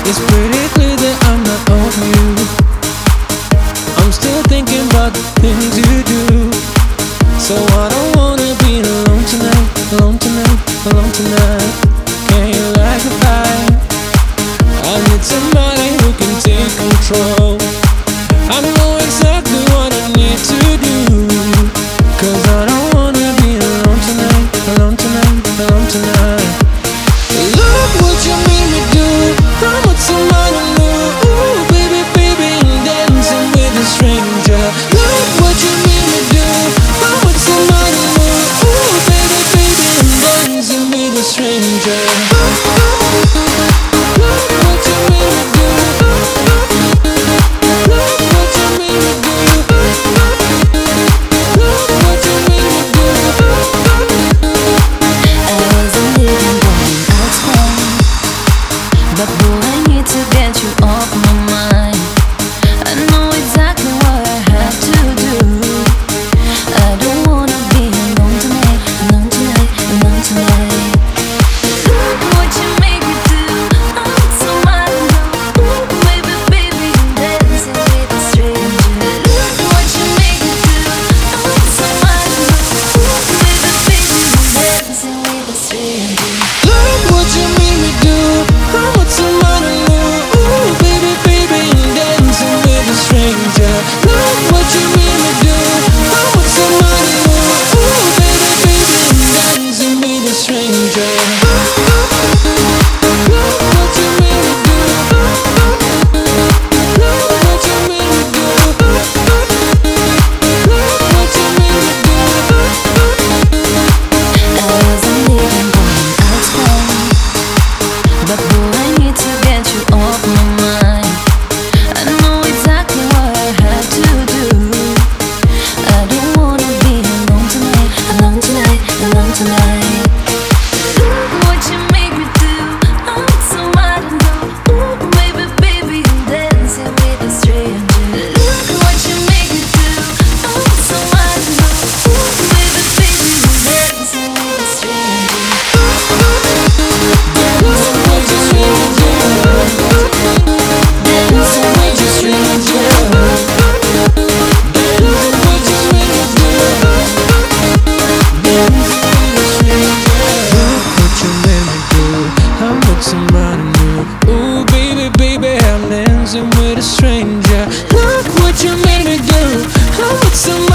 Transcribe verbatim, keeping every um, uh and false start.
It's pretty clear that I'm not over you. I'm still thinking about the things you do. So I don't wanna be alone tonight, alone tonight, alone tonight. Can you light the fire? I need somebody who can take control. I know exactly what I need to do. Cause I don't wanna be alone tonight, alone tonight, alone tonight. Look what you made me do. I'm with somebody new. Ooh, baby, baby, I'm dancing with a stranger. Look what you made me do. I'm with somebody new. Ooh, baby, baby, I'm dancing with a stranger. Look what you made me do. Look what you made me do. Look what you made me do. I wasn't living going outside, but boy, I need to get you off my mind. I know exactly what I have to do. I don't wanna be alone tonight, alone tonight, alone tonight. Look what you make me do. I'm with somebody new. Ooh, baby, baby, I'm dancing with a stranger. Look what you make me do. I'm with somebody new. Ooh, baby, baby, I'm dancing with a stranger. Look what you made me do. I'm with somebody new. Ooh, baby, baby, I'm dancing with a stranger. Look what you made me do. I'm with somebody new. Ooh, baby, baby, I'm dancing with a stranger. Look what you made me do. Look what you made me do. Look what you made me do. I wasn't living going outside, but boy, I need to get you off my mind. I know exactly what I have to do. I don't wanna be alone tonight, alone tonight, alone tonight. Look what you make me do. I'm with somebody new. Ooh, baby, baby, I'm dancing with a stranger. Look what you make me do. I'm with somebody new. Ooh, baby, baby, I'm dancing with a stranger. Dancing with a stranger. Dancing with a stranger. Look what you made me do. Dancing with a stranger. Look what you made me do. I'm with somebody new. Ooh, baby, baby, I'm dancing with a stranger. Look what you made me do. I'm with somebody